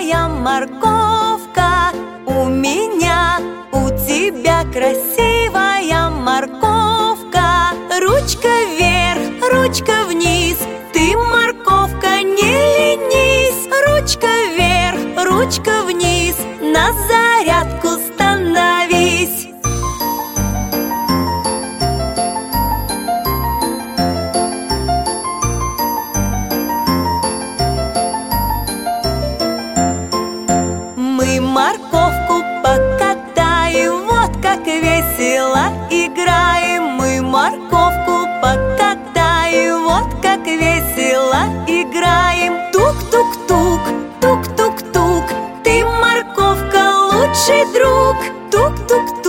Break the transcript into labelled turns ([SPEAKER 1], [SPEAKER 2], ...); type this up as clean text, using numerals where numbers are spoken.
[SPEAKER 1] красивая морковка. У меня, у тебя красивая морковка. Ручка вверх, ручка вниз, ты, морковка, не ленись. Ручка вверх, ручка вниз, на зарядку становись. Мы морковку покатаем, вот как весело играем. Мы морковку покатаем, вот как весело играем. Тук-тук-тук, тук-тук-тук, ты, морковка, лучший друг. Тук-тук-тук.